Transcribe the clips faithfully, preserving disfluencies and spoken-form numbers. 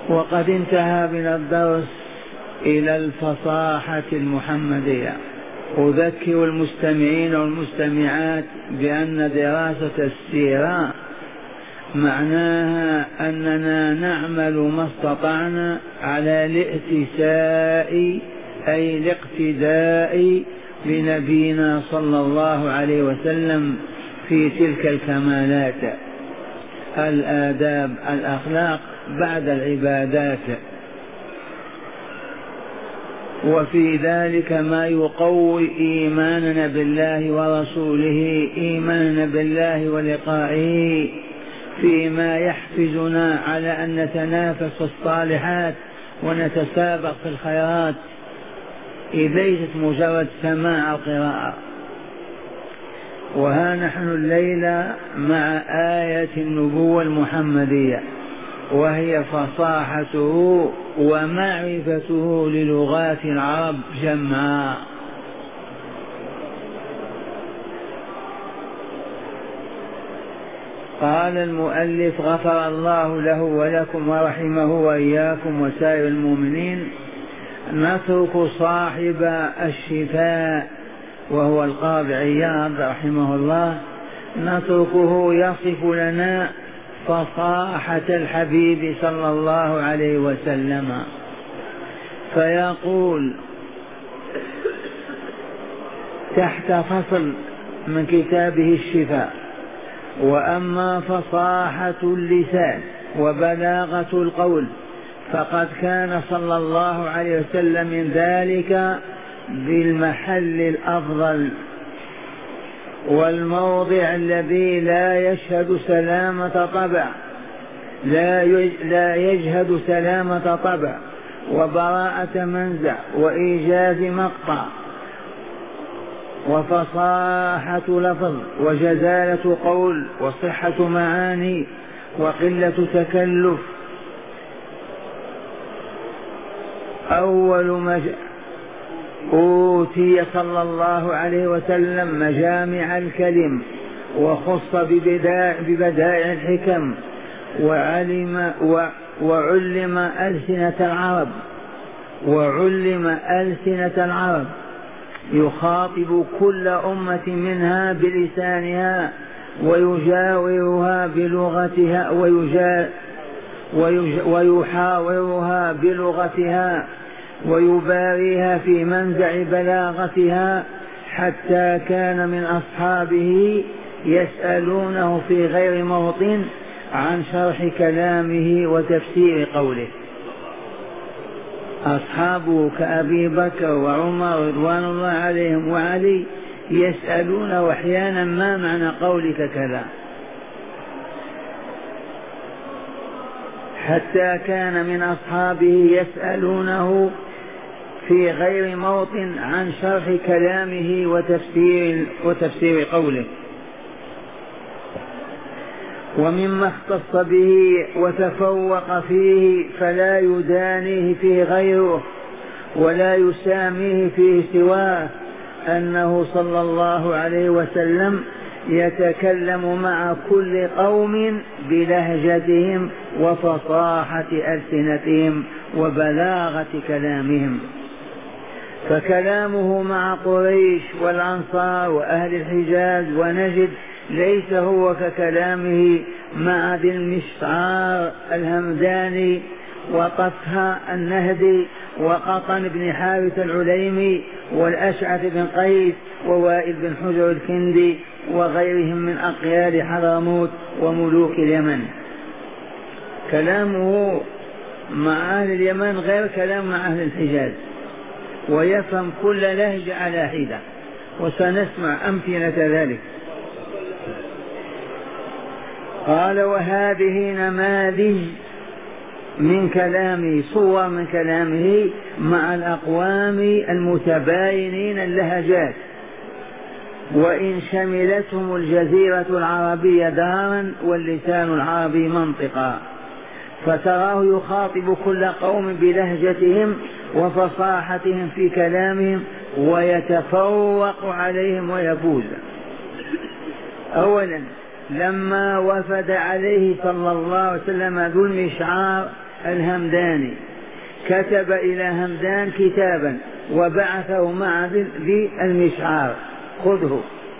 وقد انتهى بنا الدرس إلى الفصاحة المحمدية. أذكر المستمعين والمستمعات بأن دراسة السيرة معناها أننا نعمل ما استطعنا على الائتساء أي الاقتداء بنبينا صلى الله عليه وسلم في تلك الكمالات، الآداب، الأخلاق بعد العبادات، وفي ذلك ما يقوي إيماننا بالله ورسوله، إيماننا بالله ولقائه، فيما يحفزنا على أن نتنافس الصالحات ونتسابق في الخيرات، إذ ليست مجرد سماع القراءة. وها نحن الليلة مع آية النبوة المحمدية، وهي فصاحته ومعرفته للغات العرب جمعاء. قال المؤلف غفر الله له ولكم ورحمه وإياكم وسائر المؤمنين. نترك صاحب الشفاء وهو القاضي عياض رحمه الله، نتركه يصف لنا فصاحة الحبيب صلى الله عليه وسلم، فيقول تحت فصل من كتابه الشفاء: وأما فصاحة اللسان وبلاغة القول فقد كان صلى الله عليه وسلم من ذلك بالمحل الأفضل والموضع الذي لا يشهد سلامة طبع، لا يجهد سلامة طبع وبراءة منزع وإيجاز مقطع وفصاحة لفظ وجزالة قول وصحة معاني وقلة تكلف. أول ما أوتي صلى الله عليه وسلم مجامع الكلم وخص ببدائع الحكم، وعلم وعلم ألسنة العرب وعلم ألسنة العرب يخاطب كل أمة منها بلسانها ويجاورها بلغتها ويجا ويحاورها بلغتها ويباريها في منزع بلاغتها، حتى كان من أصحابه يسألونه في غير موطن عن شرح كلامه وتفسير قوله. أصحابه كأبي بكر وعمر رضوان الله عليهم وعلي يسألونه أحيانا ما معنى قولك كذا، حتى كان من أصحابه يسألونه في غير موطن عن شرح كلامه وتفسير, وتفسير قوله. ومما اختص به وتفوق فيه فلا يدانيه فيه غيره ولا يساميه فيه سواه أنه صلى الله عليه وسلم يتكلم مع كل قوم بلهجتهم وفصاحة ألسنتهم وبلاغة كلامهم، فكلامه مع قريش والأنصار وأهل الحجاز ونجد ليس هو ككلامه مع ذي المشعار الهمداني وطفها النهدي وقطن بن حارث العليمي والأشعث بن قيس ووائل بن حجر الكندي وغيرهم من أقيال حضرموت وملوك اليمن. كلامه مع أهل اليمن غير كلام مع أهل الحجاز، ويفهم كل لهجة على حدة، وسنسمع أمثلة ذلك. قال: وهذه نماذج من كلامه، صور من كلامه مع الأقوام المتباينين اللهجات، وإن شملتهم الجزيرة العربية دارا واللسان العربي منطقا، فتراه يخاطب كل قوم بلهجتهم وفصاحتهم في كلامهم ويتفوق عليهم ويفوز. أولا، لما وفد عليه صلى الله عليه وسلم ذو المشعار الهمداني كتب إلى همدان كتابا وبعثه مع ذي المشعار، خذه.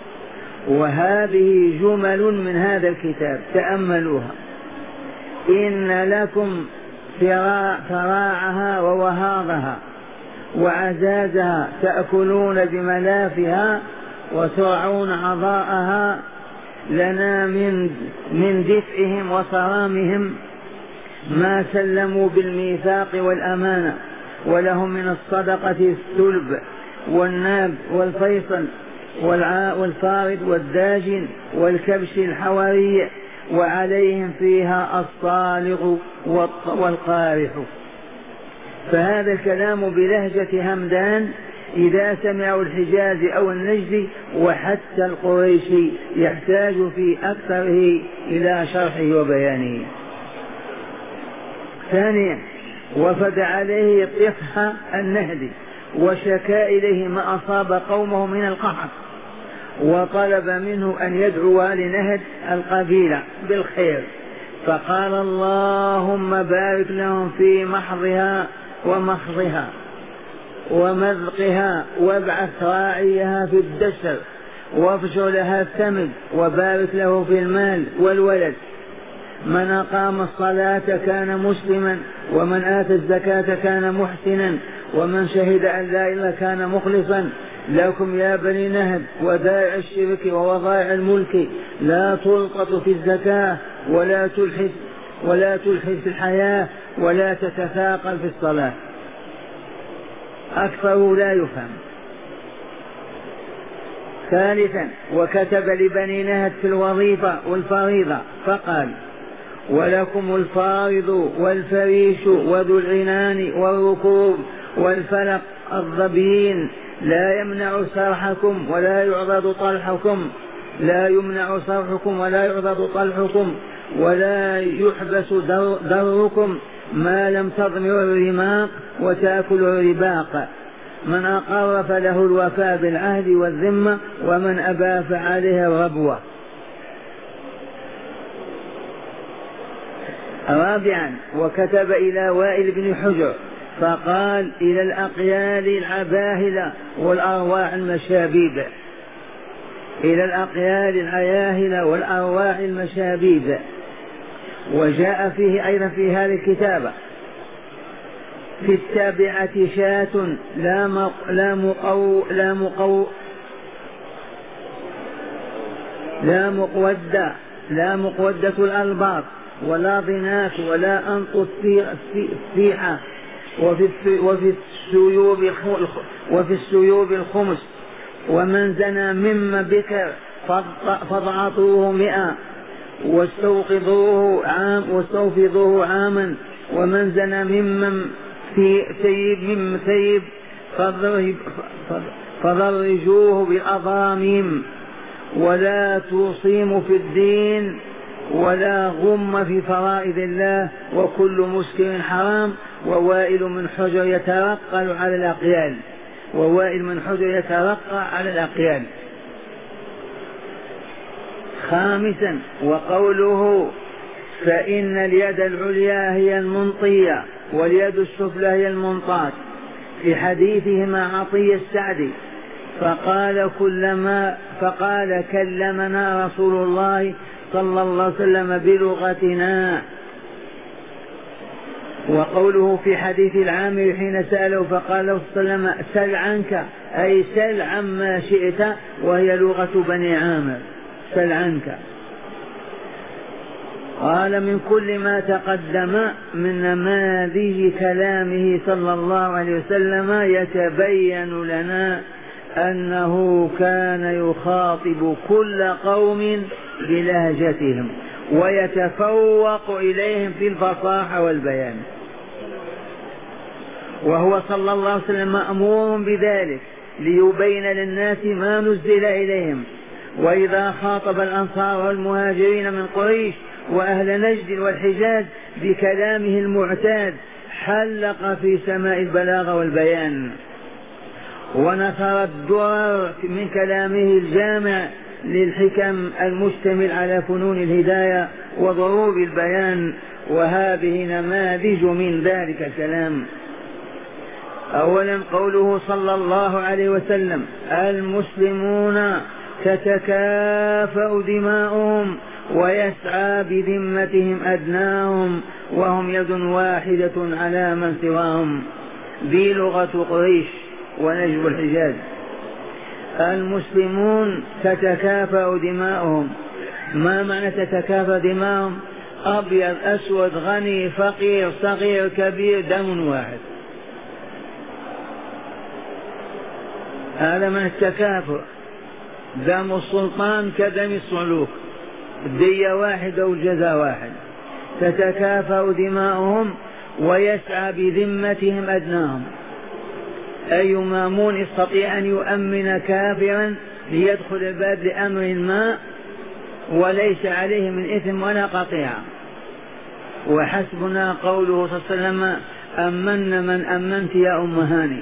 وهذه جمل من هذا الكتاب تأملوها: إن لكم فراعها ووهاضها وعزازها، تأكلون بملافها وترعون عضاءها، لنا من من دفئهم وصرامهم ما سلموا بالميثاق والأمانة، ولهم من الصدقة الثلب والناب والفيصل والفارد والداجن والكبش الحواري، وعليهم فيها الصالغ والقارح. فهذا الكلام بلهجة همدان إذا سمعوا الحجاز أو النجد وحتى القريشي يحتاج في أكثره إلى شرحه وبيانه. ثانيا، وفد عليه طفح النهدي وشكا إليه ما أصاب قومه من القحط، وطلب منه أن يدعو لنهد القبيلة بالخير، فقال: اللهم بارك لهم في محضها ومخضها ومذقها، وابعث راعيها في الدسر، وافجر لها الثمد، وبارك له في المال والولد. من أقام الصلاة كان مسلما، ومن آتى الزكاة كان محسنا، ومن شهد أن لا إله كان مخلصا. لكم يا بني نهد ودائع الشرك ووضائع الملك لا تلقط في الزكاة، ولا تلحد ولا تلحد في الحياة، ولا تتثاقل في الصلاة. أكثره لا يفهم. ثالثا، وكتب لبني نهد في الوظيفة والفريضة فقال: ولكم الفارض والفريش وذو العنان والركوب والفلق الظبيين، لا يمنع صرحكم ولا يعرض طلحكم لا يمنع صرحكم ولا يعرض طلحكم ولا يحبس دركم، ما لم تضمر الرماق وتأكل الرباق. من أقر فله الوفاء بالعهد والذمة، ومن أبى فعليه الربوة. رابعا، وكتب إلى وائل بن حجر فقال: إلى الأقيال العباهلة والأرواح المشابيب، إلى الأقيال العياهلة والأرواح المشابيب. وجاء فيه أيضا في هذه الكتابة: في التابعة شاة لا مق لا مقو لا مقو لا مقودة لا مقودة الألباط، ولا ضناك، ولا أنط السيحة، وفي وفي السيوب وفي السيوب الخمس. ومن زنى مما بكر فاضعطوه مئة واستوقظوه عام واستوفضوه عاما. ومن زنى ممن في ثيب من ثيب فضرجوه بالأضاميم. ولا تصيم في الدين ولا غم في فرائض الله، وكل مسكر حرام. ووائل من حجر يترقل على الأقيال ووائل من حجر يترقى على الأقيال. خامسا، وقوله: فإن اليد العليا هي المنطية واليد السفلى هي المنطاة، في حديثهما عطية السعدي فقال كلما فقال كلمنا رسول الله صلى الله عليه وسلم بلغتنا. وقوله في حديث العامر حين سأله فقال له صلى الله عليه وسلم: سل عنك، أي سل عما شئت، وهي لغة بني عامر، سل عنك. قال: من كل ما تقدم من نماذج كلامه صلى الله عليه وسلم يتبين لنا أنه كان يخاطب كل قوم بلهجتهم ويتفوق إليهم في الفصاحة والبيان، وهو صلى الله عليه وسلم مأمور بذلك ليبين للناس ما نزل إليهم. وإذا خاطب الأنصار والمهاجرين من قريش وأهل نجد والحجاز بكلامه المعتاد حلق في سماء البلاغة والبيان، ونثر الدرر من كلامه الجامع للحكم المشتمل على فنون الهداية وضروب البيان، وهذه نماذج من ذلك الكلام. أولا قوله صلى الله عليه وسلم: المسلمون تتكافأ دماؤهم ويسعى بذمتهم أدناهم وهم يد واحدة على من سواهم. ذي لغة قريش ونجم الحجاز. المسلمون تتكافأ دماؤهم. ما معنى تتكافأ دماؤهم؟ أبيض أسود غني فقير صغير كبير دم واحد، هذا من التكافؤ. دم السلطان كدم الصعلوك، دية واحدة والجزاء واحد. تتكافأ دماؤهم ويسعى بذمتهم أدناهم. أي مامون يستطيع أن يؤمن كافرا ليدخل البلد لأمر ما وليس عليه من إثم ولا قطيعة. وحسبنا قوله صلى الله عليه وسلم: أمن من أمنت يا أم هاني.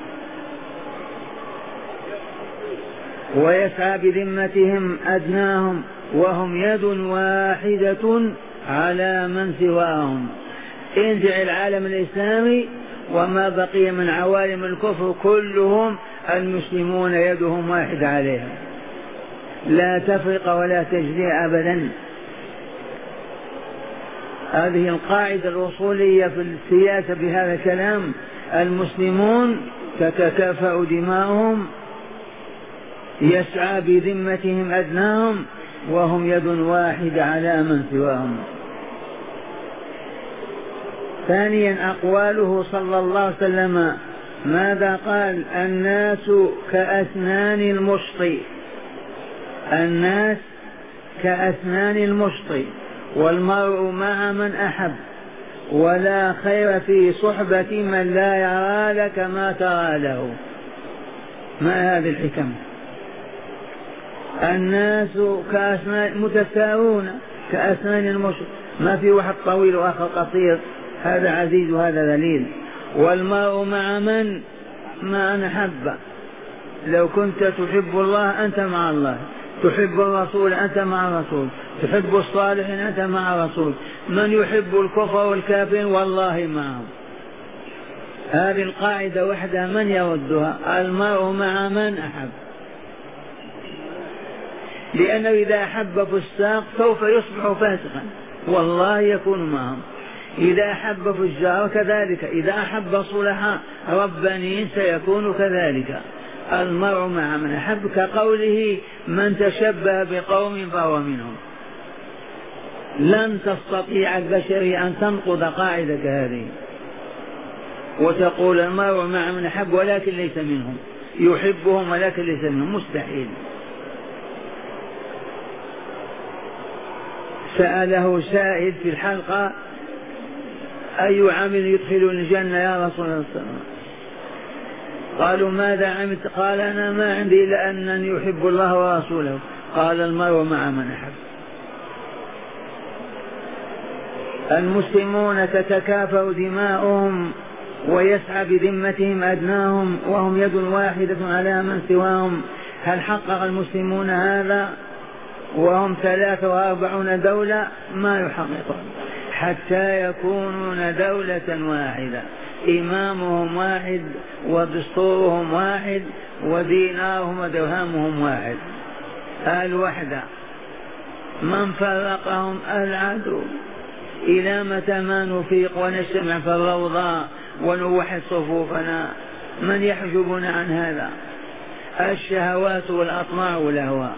ويسعى بذمتهم أدناهم وهم يد واحدة على من سواهم. انزع العالم الإسلامي وما بقي من عوالم الكفر كلهم المسلمون يدهم واحد عليها، لا تفرق ولا تجزئ أبدا. هذه القاعدة الأصولية في السياسة بهذا الكلام. المسلمون تتكافأ دماؤهم يسعى بذمتهم أدناهم وهم يد واحد على من سواهم. ثانيا أقواله صلى الله عليه وسلم ماذا قال؟ الناس كأسنان المشط. الناس كأسنان المشط والمرء مع من أحب ولا خير في صحبة من لا يرى لك ما ترى له. ما هذه الحكم؟ الناس كأسنان متساوون كأسنان المشط، ما في واحد طويل وآخر قصير، هذا عزيز وهذا ذليل. والمرء مع من ما نحب. لو كنت تحب الله أنت مع الله، تحب الرسول أنت مع الرسول، تحب الصالحين أنت مع الرسول. من يحب الكفر والكافر والله معهم. هذه القاعدة وحدها من يردها؟ المرء مع من أحب. لأنه إذا أحب فساق سوف يصبح فاسقا والله يكون معهم. إذا أحب فجار كذلك، إذا أحب صلحاء ربانيين سيكون كذلك. المرء مع من أحب، كقوله من تشبه بقوم فهو منهم. لن تستطيع البشرية أن تنقض قاعدة هذه وتقول المرء مع من أحب ولكن ليس منهم، يحبهم ولكن ليس منهم، مستحيل. سأله سائل في الحلقة: أي عمل يدخل الجنة يا رسول الله؟ قالوا ماذا عملت؟ قال أنا ما عندي إلا أنني يحب الله ورسوله. قال المرء مع من أحب. المسلمون تتكافأ دماؤهم ويسعى بذمتهم أدناهم وهم يد واحدة على من سواهم. هل حقق المسلمون هذا وهم ثلاثة وأربعون دولة؟ ما يحققون حتى يكونون دولة واحدة، إمامهم واحد ودستورهم واحد ودينارهم ودرهمهم واحد. الوحدة. من فرقهم؟ العدو. إلى متى ما نفيق ونجتمع في الروضة ونوحد صفوفنا؟ من يحجبنا عن هذا؟ الشهوات والأطماع والأهواء.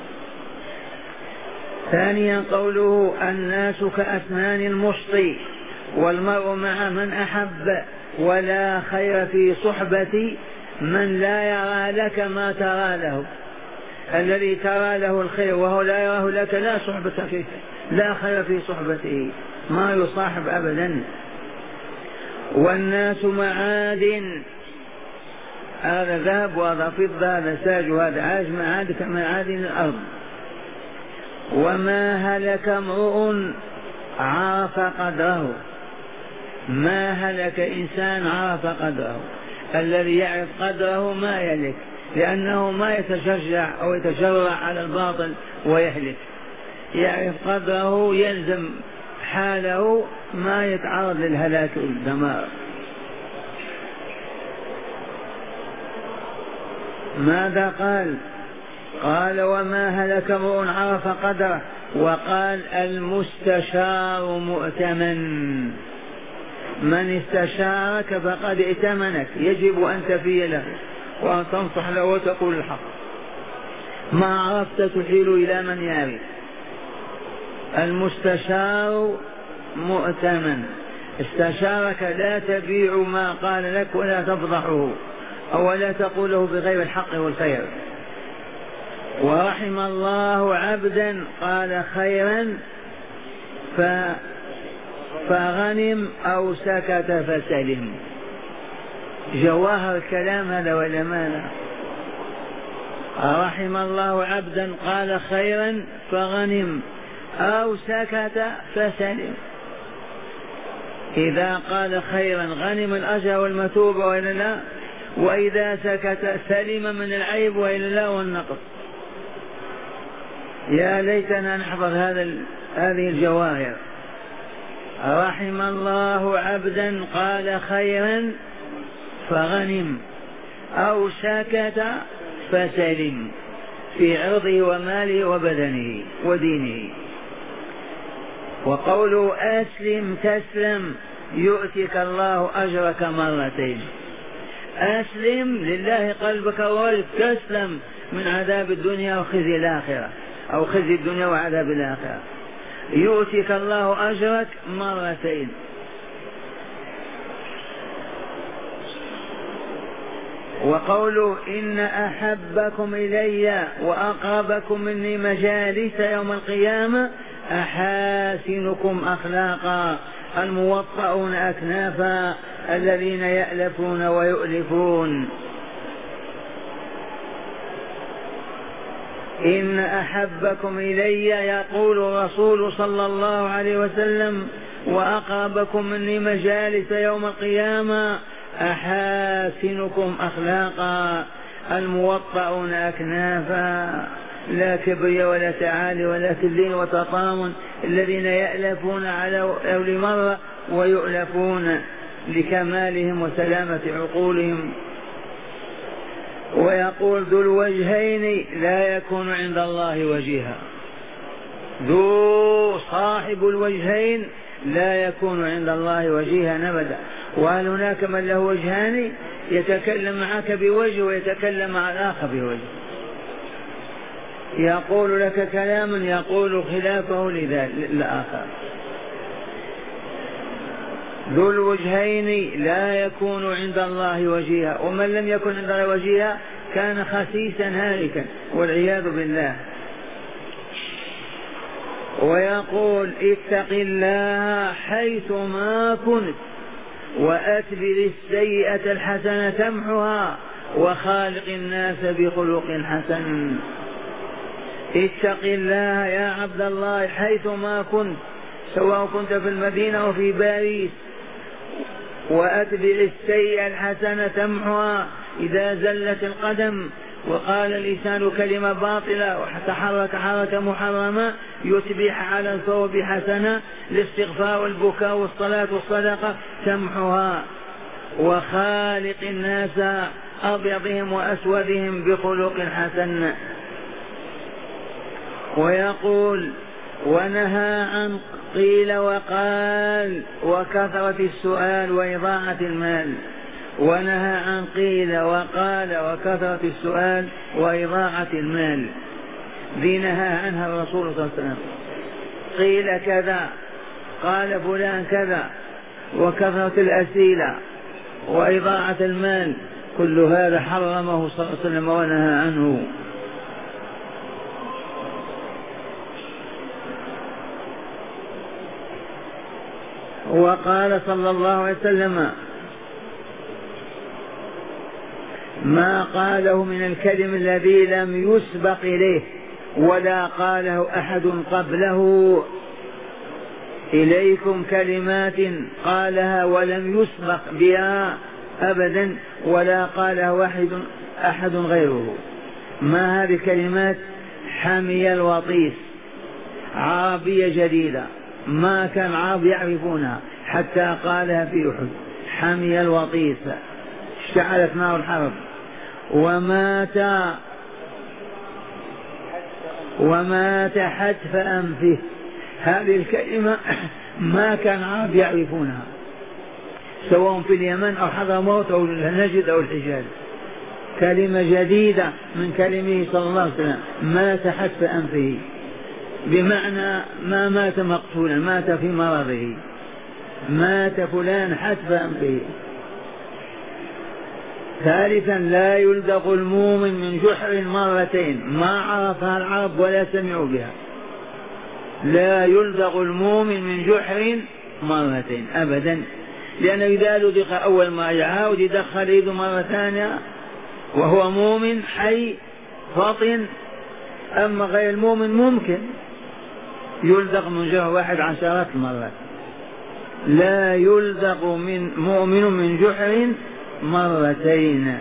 ثانيا قوله الناس كأسنان المشط والمرء مع من أحب ولا خير في صحبة من لا يرى لك ما ترى له. الذي ترى له الخير وهو لا يراه لك لا صحبة فيه، لا خير في صحبته، ما يصاحب أبدا. والناس معادن، هذا ذهب وهذا فضة، هذا ساج وهذا عاج، معادن كمعادن الأرض. وما هلك امرؤ عرف قدره. ما هلك إنسان عرف قدره. الذي يعرف قدره ما يهلك، لأنه ما يتشجع أو يتجرع على الباطل ويحلف، يعرف قدره، يلزم حاله، ما يتعرض للهلاك والدمار. ماذا قال؟ قال وما هلك امرؤ عرف قدره، وقال المستشار مؤتمن، من استشارك فقد ائتمنك، يجب أن تفي له وأن تنصح له وتقول الحق، ما عرفت تحيل إلى من يعرف. المستشار مؤتمن، استشارك لا تبيع ما قال لك ولا تفضحه أو لا تقوله بغير الحق والخير. ورحم الله عبدا قال خيرا فغنم أو سكت فسلم. جواهر الكلام هذا ولا ماذا؟ رحم الله عبدا قال خيرا فغنم أو سكت فسلم. إذا قال خيرا غنم الأجر والمثوبة وإلا لا، وإذا سكت سلم من العيب وإلا لا والنقص. يا ليتنا نحفظ هذا هذه الجواهر. رحم الله عبدا قال خيرا فغنم أو سكت فسلم في عرضه وماله وبدنه ودينه. وقوله أسلم تسلم يؤتك الله أجرك مرتين. أسلم لله قلبك وولد، تسلم من عذاب الدنيا وخزي الآخرة أو خزي الدنيا وعذاب الآخرة. يؤتك الله أجرك مرتين. وقوله إن أحبكم إلي وأقربكم مني مجالس يوم القيامة أحاسنكم أخلاقا الموطئون أكنافا الذين يألفون ويؤلفون. إن أحبكم إلي يقول الرسول صلى الله عليه وسلم وأقربكم مني مجالس يوم القيامة أحاسنكم أخلاقا الموطئون أكنافا، لا كبري ولا تعالي ولا كلين وتطامن، الذين يألفون على أول مرة ويؤلفون لكمالهم وسلامة عقولهم. ويقول ذو الوجهين لا يكون عند الله وجيها، ذو صاحب الوجهين لا يكون عند الله وجيها أبدا. وهل هناك من له وجهان يتكلم معك بوجه ويتكلم مع الآخر بوجه؟ يقول لك كلاما يقول خلافه للآخر. ذو الوجهين لا يكون عند الله وجيها، ومن لم يكن عند الله وجيها كان خسيسا هالكا والعياذ بالله. ويقول اتق الله حيث ما كنت وأتبع السيئة الحسنة تمحها وخالق الناس بخلق حسن. اتق الله يا عبد الله حيث ما كنت، سواء كنت في المدينة أو في باريس، وأتبع السيئة الحسنة تمحها. إذا زلت القدم وقال اللسان كلمة باطلة وتحرك حركة محرمة يتبعها على الثوب حسنة، الاستغفار والبكاء والصلاة والصدقة تمحها. وخالق الناس أبيضهم وأسودهم بخلق حسن. ويقول ونهى عن قيل وقال وكثرة السؤال وإضاعة المال. ونهى عن قيل وقال وكثرة السؤال وإضاعة المال، ذي نهى عنها الرسول صلى الله عليه وسلم. قيل كذا، قال فلان كذا، وكثرة الأسئلة وإضاعة المال، كل هذا حرمه صلى الله عليه وسلم ونهى عنه. وقال صلى الله عليه وسلم ما قاله من الكلم الذي لم يسبق إليه ولا قاله أحد قبله. إليكم كلمات قالها ولم يسبق بها أبدا ولا قالها واحد أحد غيره. ما هذه الكلمات؟ حمي الوطيس، عربية جديدة ما كان العرب يعرفونها حتى قالها في أحد. حمي الوطيس، اشتعلت نار الحرب. ومات ومات حتف أنفه، هذه الكلمة ما كان العرب يعرفونها سواء في اليمن أو حضرموت أو نجد أو الحجاز. كلمة جديدة من كلمه صلى الله عليه وسلم، مات حتف أنفه، بمعنى ما مات مقتولا، مات في مرضه، مات فلان حتف أنفه. ثالثا لا يلدغ المؤمن من جحر مرتين، ما عرفها العرب ولا سمعوا بها. لا يلدغ المؤمن من جحر مرتين أبدا، لأنه إذا لدغ أول ما يعاود يدخل يده مرة ثانية وهو مؤمن حي فطن. أما غير المؤمن ممكن يلدغ من جحر واحد عشرات المرات. لا يلدغ من مؤمن من جحر مرتين.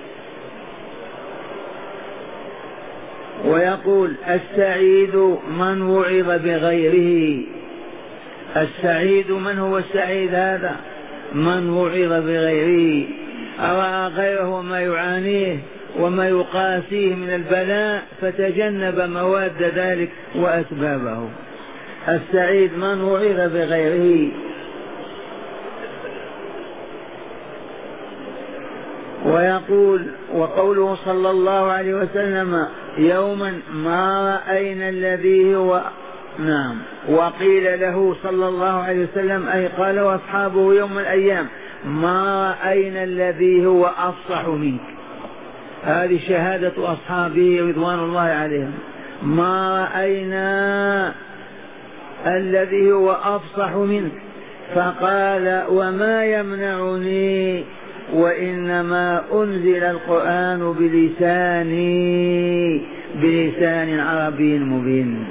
ويقول السعيد من وعظ بغيره. السعيد من هو السعيد؟ هذا من وعظ بغيره، أرى غيره ما يعانيه وما يقاسيه من البلاء فتجنب مواد ذلك وأسبابه. السعيد من وعظ بغيره. ويقول وقوله صلى الله عليه وسلم يوما ما رأينا الذي هو نعم. وقيل له صلى الله عليه وسلم أي قال وأصحابه يوم الأيام ما رأينا الذي هو أفصح منك. هذه شهادة أصحابه رضوان الله عليهم. ما رأينا الذي هو أفصح منك. فقال وما يمنعني وإنما أنزل القرآن بلساني بلسان عربي مبين.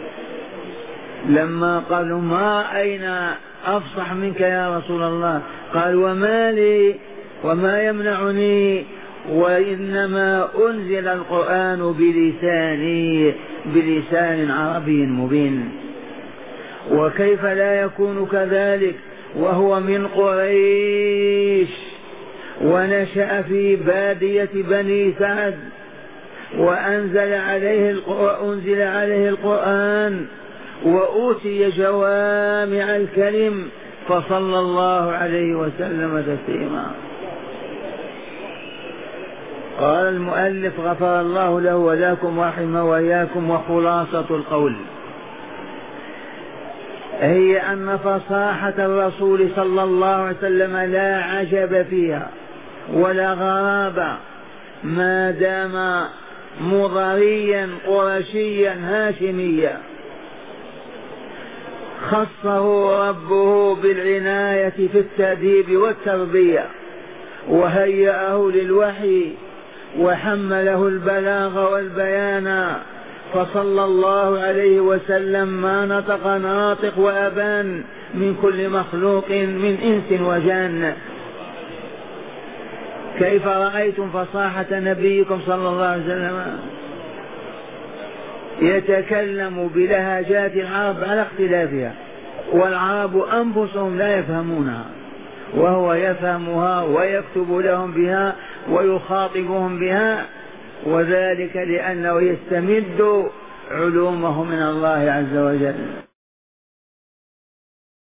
لما قالوا ما أين أفصح منك يا رسول الله، قال وما لي وما يمنعني وإنما أنزل القرآن بلساني بلسان عربي مبين. وكيف لا يكون كذلك وهو من قريش ونشأ في بادية بني سعد وأنزل عليه وأنزل عليه القرآن وأوتي جوامع الكلم فصلى الله عليه وسلم تسليما. قال المؤلف غفر الله له ولكم ورحمه وإياكم. وخلاصة القول هي أن فصاحة الرسول صلى الله عليه وسلم لا عجب فيها ولا غرابة ما دام مضريا قرشيا هاشميا. خصه ربه بالعناية في التأديب والتربية وهيأه للوحي وحمله البلاغ والبيان. فصلى الله عليه وسلم ما نطق ناطق وأبان من كل مخلوق من إنس وجان. كيف رأيتم فصاحة نبيكم صلى الله عليه وسلم؟ يتكلم بلهجات العرب على اختلافها والعرب أنفسهم لا يفهمونها وهو يفهمها ويكتب لهم بها ويخاطبهم بها، وذلك لأنه يستمد علومه من الله عز وجل.